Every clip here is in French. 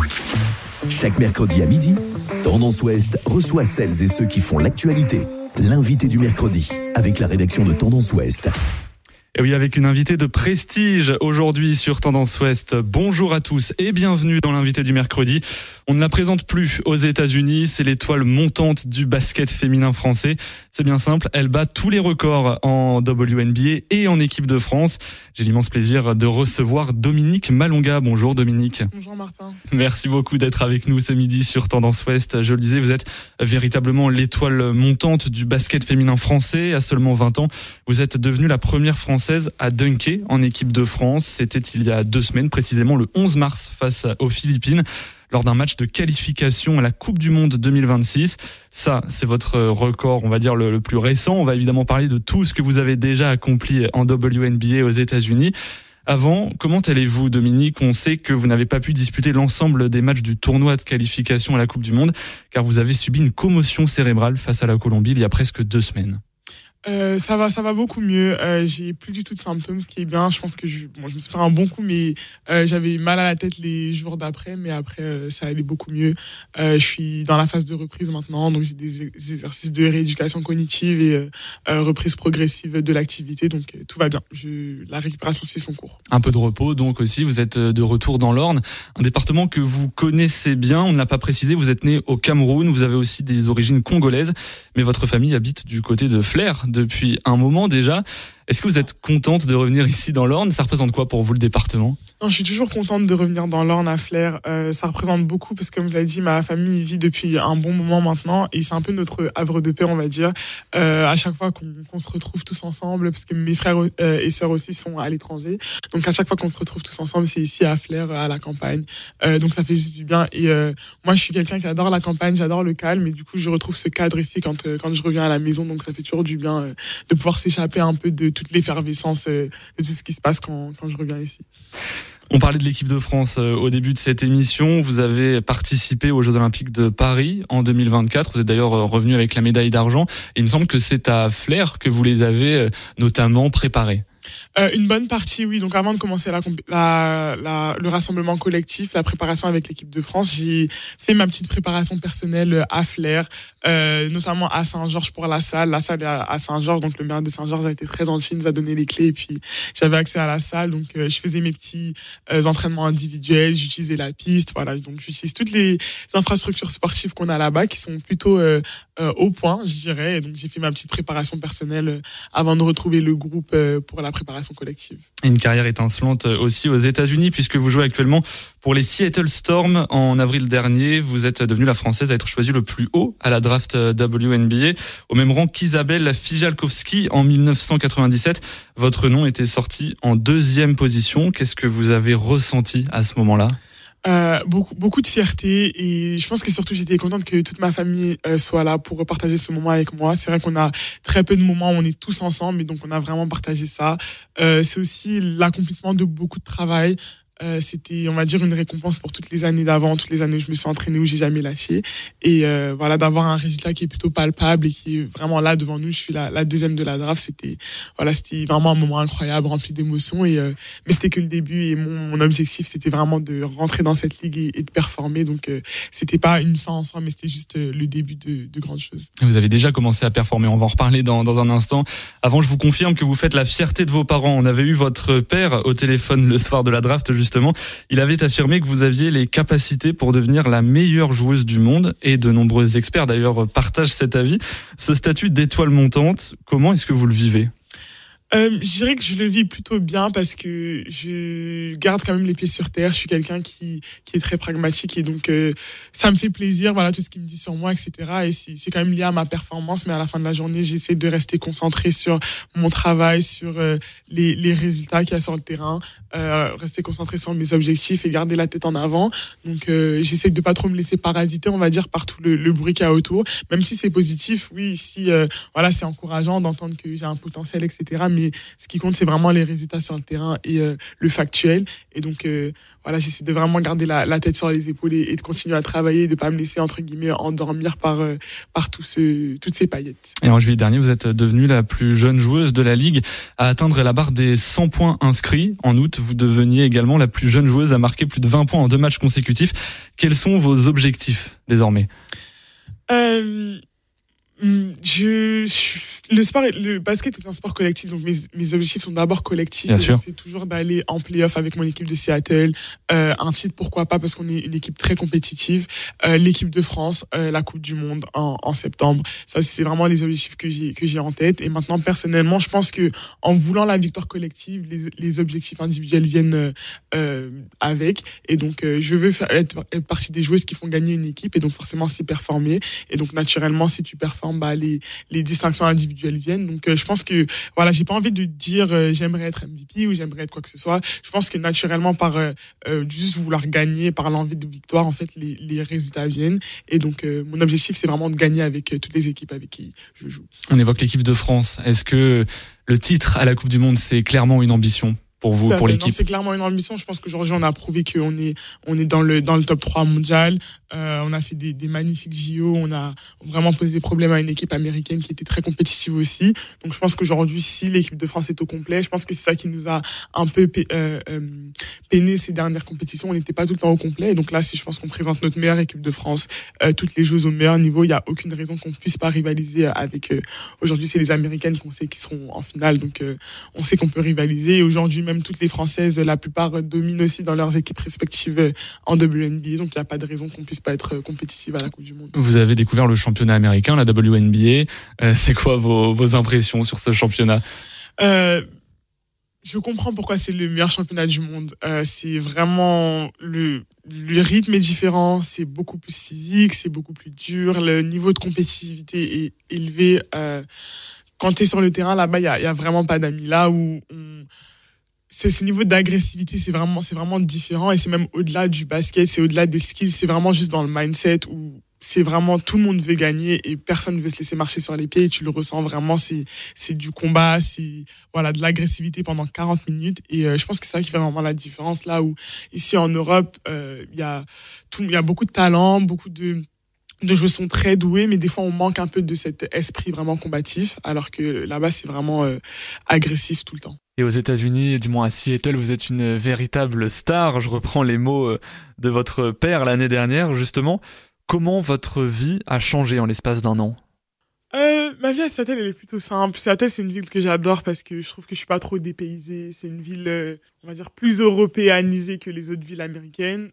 Chaque mercredi à midi, Tendance Ouest reçoit celles et ceux qui font l'actualité. L'invité du mercredi, avec la rédaction de Tendance Ouest. Et oui, avec une invitée de prestige aujourd'hui sur Tendance Ouest. Bonjour à tous et bienvenue dans l'invité du mercredi. On ne la présente plus aux États-Unis, c'est l'étoile montante du basket féminin français. C'est bien simple, elle bat tous les records en WNBA et en équipe de France. J'ai l'immense plaisir de recevoir Dominique Malonga. Bonjour Dominique. Bonjour Martin. Merci beaucoup d'être avec nous ce midi sur Tendance Ouest. Je le disais, vous êtes véritablement l'étoile montante du basket féminin français. À seulement 20 ans, vous êtes devenue la première Française à dunker en équipe de France. C'était il y a 2 semaines, précisément le 11 mars face aux Philippines, lors d'un match de qualification à la Coupe du Monde 2026. Ça, c'est votre record, on va dire, le plus récent. On va évidemment parler de tout ce que vous avez déjà accompli en WNBA aux États-Unis. Avant, comment allez-vous, Dominique ? On sait que vous n'avez pas pu disputer l'ensemble des matchs du tournoi de qualification à la Coupe du Monde, car vous avez subi une commotion cérébrale face à la Colombie il y a presque 2 semaines. Ça va beaucoup mieux. J'ai plus du tout de symptômes, ce qui est bien. Je pense que je me suis pris un bon coup, mais j'avais mal à la tête les jours d'après, mais après ça allait beaucoup mieux. Je suis dans la phase de reprise maintenant, donc j'ai des exercices de rééducation cognitive et reprise progressive de l'activité, donc tout va bien. La récupération suit son cours. Un peu de repos, donc aussi vous êtes de retour dans l'Orne, un département que vous connaissez bien. On ne l'a pas précisé, vous êtes né au Cameroun, vous avez aussi des origines congolaises, mais votre famille habite du côté de Flers depuis un moment déjà. Est-ce que vous êtes contente de revenir ici dans l'Orne ? Ça représente quoi pour vous le département ? Non, je suis toujours contente de revenir dans l'Orne à Flers. Ça représente beaucoup parce que, comme je l'ai dit, ma famille vit depuis un bon moment maintenant et c'est un peu notre havre de paix, on va dire. À chaque fois qu'on se retrouve tous ensemble, parce que mes frères et sœurs aussi sont à l'étranger. Donc à chaque fois qu'on se retrouve tous ensemble, c'est ici à Flers, à la campagne. Donc ça fait juste du bien. Et moi, je suis quelqu'un qui adore la campagne, j'adore le calme. Et du coup, je retrouve ce cadre ici quand je reviens à la maison. Donc ça fait toujours du bien de pouvoir s'échapper un peu de toute l'effervescence de tout ce qui se passe quand je reviens ici. On parlait de l'équipe de France au début de cette émission. Vous avez participé aux Jeux Olympiques de Paris en 2024. Vous êtes d'ailleurs revenu avec la médaille d'argent. Et il me semble que c'est à Flers que vous les avez notamment préparés. Une bonne partie, oui. Donc avant de commencer le rassemblement collectif, la préparation avec l'équipe de France, j'ai fait ma petite préparation personnelle à Flers, notamment à Saint-Georges pour la salle. La salle est à Saint-Georges, donc le maire de Saint-Georges a été très gentil, il nous a donné les clés et puis j'avais accès à la salle. Donc je faisais mes petits entraînements individuels, j'utilisais la piste, voilà. Donc j'utilise toutes les infrastructures sportives qu'on a là-bas qui sont plutôt au point, je dirais. Et donc j'ai fait ma petite préparation personnelle avant de retrouver le groupe pour la préparation collective. Une carrière étincelante aussi aux États-Unis, puisque vous jouez actuellement pour les Seattle Storm. En avril dernier, vous êtes devenue la Française à être choisie le plus haut à la draft WNBA, au même rang qu'Isabelle Fijalkowski en 1997. Votre nom était sorti en 2e position. Qu'est-ce que vous avez ressenti à ce moment-là ? Beaucoup de fierté et je pense que surtout j'étais contente que toute ma famille soit là pour partager ce moment avec moi. C'est vrai qu'on a très peu de moments où on est tous ensemble et donc on a vraiment partagé ça. C'est aussi l'accomplissement de beaucoup de travail. C'était, on va dire, une récompense pour toutes les années d'avant, toutes les années où je me suis entraînée, où j'ai jamais lâché. Et voilà, d'avoir un résultat qui est plutôt palpable et qui est vraiment là devant nous. Je suis la 2e de la draft. C'était vraiment un moment incroyable, rempli d'émotions. Mais c'était que le début. Et mon objectif, c'était vraiment de rentrer dans cette ligue et de performer. Donc, c'était pas une fin en soi, mais c'était juste le début de grandes choses. Vous avez déjà commencé à performer. On va en reparler dans un instant. Avant, je vous confirme que vous faites la fierté de vos parents. On avait eu votre père au téléphone le soir de la draft, justement. Il avait affirmé que vous aviez les capacités pour devenir la meilleure joueuse du monde et de nombreux experts d'ailleurs partagent cet avis. Ce statut d'étoile montante, comment est-ce que vous le vivez ? Je dirais que je le vis plutôt bien parce que je garde quand même les pieds sur terre. Je suis quelqu'un qui est très pragmatique et donc ça me fait plaisir, voilà, tout ce qu'il me dit sur moi, etc. Et c'est quand même lié à ma performance, mais à la fin de la journée, j'essaie de rester concentré sur mon travail, sur les résultats qu'il y a sur le terrain, rester concentré sur mes objectifs et garder la tête en avant. Donc j'essaie de pas trop me laisser parasiter, on va dire, par tout le bruit qu'il y a autour. Même si c'est positif, oui, ici, voilà, c'est encourageant d'entendre que j'ai un potentiel, etc. Mais mais ce qui compte, c'est vraiment les résultats sur le terrain et le factuel. Et donc, voilà, j'essaie de vraiment garder la tête sur les épaules et de continuer à travailler, de pas me laisser, entre guillemets, endormir par toutes ces paillettes. Et en juillet dernier, vous êtes devenue la plus jeune joueuse de la Ligue à atteindre la barre des 100 points inscrits. En août, vous deveniez également la plus jeune joueuse à marquer plus de 20 points en 2 matchs consécutifs. Quels sont vos objectifs désormais ? Le basket est un sport collectif, donc mes objectifs sont d'abord collectifs. Bien sûr. C'est toujours d'aller en play-off avec mon équipe de Seattle. Un titre, pourquoi pas, parce qu'on est une équipe très compétitive. L'équipe de France, la Coupe du Monde en septembre. Ça, c'est vraiment les objectifs que j'ai en tête. Et maintenant, personnellement, je pense que en voulant la victoire collective, les objectifs individuels viennent avec. Et donc, je veux être partie des joueuses qui font gagner une équipe. Et donc, forcément, c'est performer. Et donc, naturellement, si tu performes, les distinctions individuelles viennent. Donc, je pense que, voilà, j'ai pas envie de dire j'aimerais être MVP ou j'aimerais être quoi que ce soit. Je pense que naturellement, par juste vouloir gagner, par l'envie de victoire, en fait, les résultats viennent. Et donc, mon objectif, c'est vraiment de gagner avec toutes les équipes avec qui je joue. On évoque l'équipe de France. Est-ce que le titre à la Coupe du Monde, c'est clairement une ambition pour vous, pour l'équipe? Non, c'est clairement une ambition. Je pense qu'aujourd'hui, on a prouvé qu'on est dans le top 3 mondial. On a fait des magnifiques JO. On a vraiment posé problème à une équipe américaine qui était très compétitive aussi. Donc, je pense qu'aujourd'hui, si l'équipe de France est au complet, je pense que c'est ça qui nous a un peu peiné ces dernières compétitions. On n'était pas tout le temps au complet. Et donc là, si je pense qu'on présente notre meilleure équipe de France, toutes les joueuses au meilleur niveau, il n'y a aucune raison qu'on ne puisse pas rivaliser avec aujourd'hui, c'est les Américaines qu'on sait qui seront en finale. Donc, on sait qu'on peut rivaliser. Et aujourd'hui, même toutes les Françaises, la plupart dominent aussi dans leurs équipes respectives en WNBA. Donc, il n'y a pas de raison qu'on puisse pas être compétitive à la Coupe du Monde. Vous avez découvert le championnat américain, la WNBA. C'est quoi vos impressions sur ce championnat? Je comprends pourquoi c'est le meilleur championnat du monde. C'est vraiment le rythme est différent, c'est beaucoup plus physique, c'est beaucoup plus dur, le niveau de compétitivité est élevé. Quand tu es sur le terrain, là-bas, il y a vraiment pas d'amis. Là où ce niveau d'agressivité, c'est vraiment différent et c'est même au-delà du basket, c'est au-delà des skills, c'est vraiment juste dans le mindset où c'est vraiment tout le monde veut gagner et personne ne veut se laisser marcher sur les pieds et tu le ressens vraiment, c'est du combat, c'est voilà, de l'agressivité pendant 40 minutes et je pense que c'est ça qui fait vraiment la différence là où ici en Europe, il y a beaucoup de talent, beaucoup de joueurs sont très doués, mais des fois on manque un peu de cet esprit vraiment combatif, alors que là-bas c'est vraiment agressif tout le temps. Et aux États-Unis, du moins à Seattle, vous êtes une véritable star. Je reprends les mots de votre père l'année dernière, justement. Comment votre vie a changé en l'espace d'un an? Ma vie à Seattle, elle est plutôt simple. Seattle, c'est une ville que j'adore parce que je trouve que je suis pas trop dépaysée. C'est une ville, on va dire, plus européanisée que les autres villes américaines.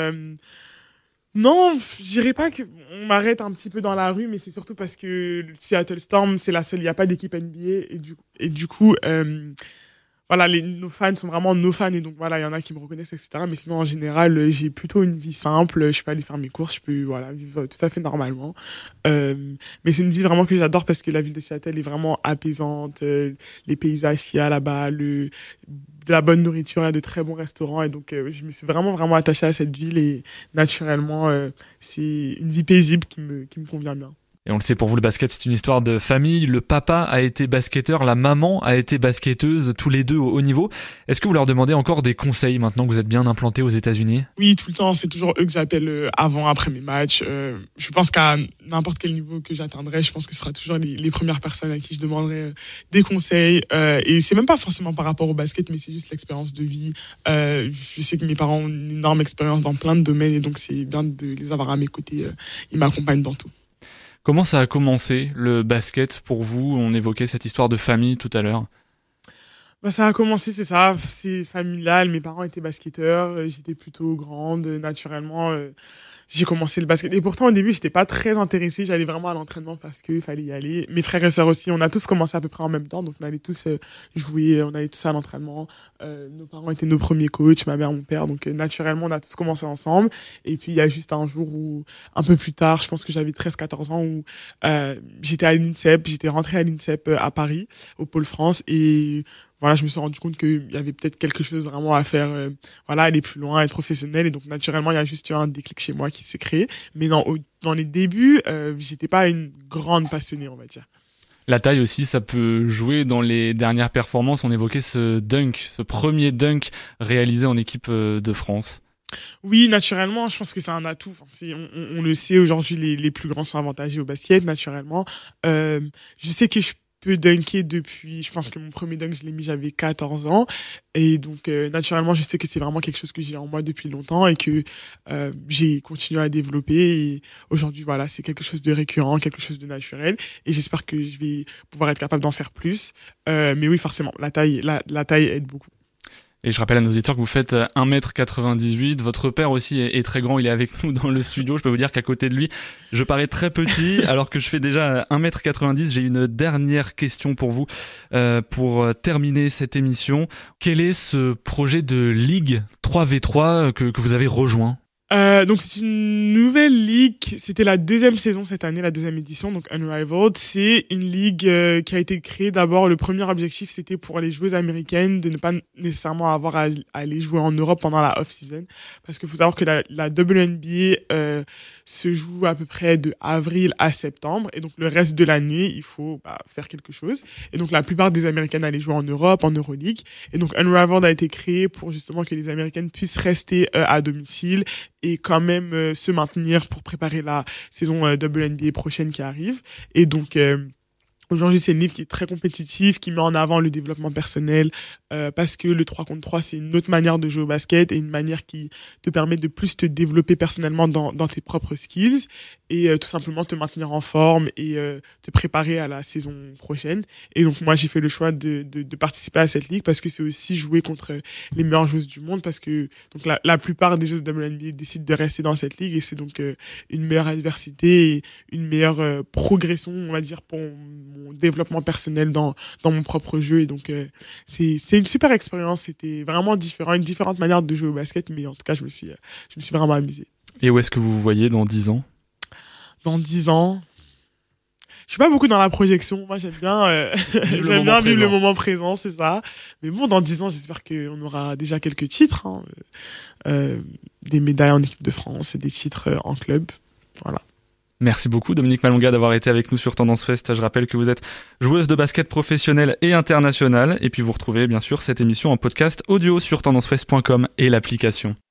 Non, je dirais pas qu'on m'arrête un petit peu dans la rue, mais c'est surtout parce que Seattle Storm, c'est la seule, il n'y a pas d'équipe NBA et du coup, voilà, nos fans sont vraiment nos fans et donc voilà, il y en a qui me reconnaissent, etc. Mais sinon, en général, j'ai plutôt une vie simple. Je peux aller faire mes courses, je peux voilà vivre tout à fait normalement. Mais c'est une ville vraiment que j'adore parce que la ville de Seattle est vraiment apaisante. Les paysages qu'il y a là-bas, de la bonne nourriture, il y a de très bons restaurants et donc je me suis vraiment attachée à cette ville et naturellement, c'est une vie paisible qui me convient bien. Et on le sait, pour vous, le basket, c'est une histoire de famille. Le papa a été basketteur, la maman a été basketteuse, tous les deux au haut niveau. Est-ce que vous leur demandez encore des conseils maintenant que vous êtes bien implanté aux États-Unis? Oui, tout le temps. C'est toujours eux que j'appelle avant, après mes matchs. Je pense qu'à n'importe quel niveau que j'atteindrai, je pense que ce sera toujours les premières personnes à qui je demanderai des conseils. Et c'est même pas forcément par rapport au basket, mais c'est juste l'expérience de vie. Je sais que mes parents ont une énorme expérience dans plein de domaines et donc c'est bien de les avoir à mes côtés. Ils m'accompagnent dans tout. Comment ça a commencé le basket pour vous? On évoquait cette histoire de famille tout à l'heure. Ça a commencé, c'est familial. Mes parents étaient basketteurs, j'étais plutôt grande, naturellement. J'ai commencé le basket. Et pourtant, au début, j'étais pas très intéressée. J'allais vraiment à l'entraînement parce qu'il fallait y aller. Mes frères et sœurs aussi, on a tous commencé à peu près en même temps. Donc, on allait tous jouer, on allait tous à l'entraînement. Nos parents étaient nos premiers coachs, ma mère, mon père. Donc, naturellement, on a tous commencé ensemble. Et puis, il y a juste un jour où, un peu plus tard, je pense que j'avais 13-14 ans, où j'étais à l'INSEP. J'étais rentrée à l'INSEP à Paris, au Pôle France. Et voilà, je me suis rendu compte qu'il y avait peut-être quelque chose vraiment à faire, voilà, aller plus loin, être professionnel. Et donc, naturellement, il y a juste eu un déclic chez moi qui s'est créé. Mais dans les débuts, j'étais pas une grande passionnée, on va dire. La taille aussi, ça peut jouer dans les dernières performances. On évoquait ce premier dunk réalisé en équipe de France. Oui, naturellement, je pense que c'est un atout. Enfin, on le sait, aujourd'hui, les plus grands sont avantagés au basket, naturellement. Je sais que je peux dunker depuis, je pense que mon premier dunk, je l'ai mis, j'avais 14 ans. Et donc, naturellement, je sais que c'est vraiment quelque chose que j'ai en moi depuis longtemps et que j'ai continué à développer. Et aujourd'hui, voilà, c'est quelque chose de récurrent, quelque chose de naturel. Et j'espère que je vais pouvoir être capable d'en faire plus. Mais oui, forcément, la taille aide beaucoup. Et je rappelle à nos auditeurs que vous faites 1m98. Votre père aussi est très grand. Il est avec nous dans le studio. Je peux vous dire qu'à côté de lui, je parais très petit alors que je fais déjà 1m90. J'ai une dernière question pour vous pour terminer cette émission. Quel est ce projet de Ligue 3v3 que vous avez rejoint ? Donc c'est une nouvelle ligue, c'était la 2e saison cette année, la 2e édition, donc Unrivaled. C'est une ligue qui a été créée. D'abord, le premier objectif, c'était pour les joueuses américaines de ne pas nécessairement avoir à aller jouer en Europe pendant la off-season, parce qu'il faut savoir que la WNBA se joue à peu près de avril à septembre, et donc le reste de l'année, il faut faire quelque chose. Et donc la plupart des Américaines allaient jouer en Europe, en Euroleague, et donc Unrivaled a été créé pour justement que les Américaines puissent rester à domicile et quand même se maintenir pour préparer la saison WNBA prochaine qui arrive. Et donc, aujourd'hui, c'est une ligue qui est très compétitive, qui met en avant le développement personnel, parce que le 3 contre 3, c'est une autre manière de jouer au basket et une manière qui te permet de plus te développer personnellement dans tes propres skills et tout simplement te maintenir en forme et te préparer à la saison prochaine. Et donc, moi, j'ai fait le choix de participer à cette ligue parce que c'est aussi jouer contre les meilleures joueuses du monde, parce que donc la plupart des joueuses de WNBA décident de rester dans cette ligue et c'est donc une meilleure adversité et une meilleure progression, on va dire, pour mon développement personnel dans mon propre jeu. Et donc, c'est une super expérience. C'était vraiment différent, une différente manière de jouer au basket, mais en tout cas, je me suis vraiment amusé. Et où est-ce que vous vous voyez dans 10 ans ? Dans 10 ans, je suis pas beaucoup dans la projection. Moi, j'aime bien vivre le moment présent, c'est ça. Mais bon, dans 10 ans, j'espère qu'on aura déjà quelques titres, des médailles en équipe de France et des titres en club. Voilà. Merci beaucoup Dominique Malonga d'avoir été avec nous sur Tendance Fest. Je rappelle que vous êtes joueuse de basket professionnelle et internationale. Et puis vous retrouvez bien sûr cette émission en podcast audio sur tendancefest.com et l'application.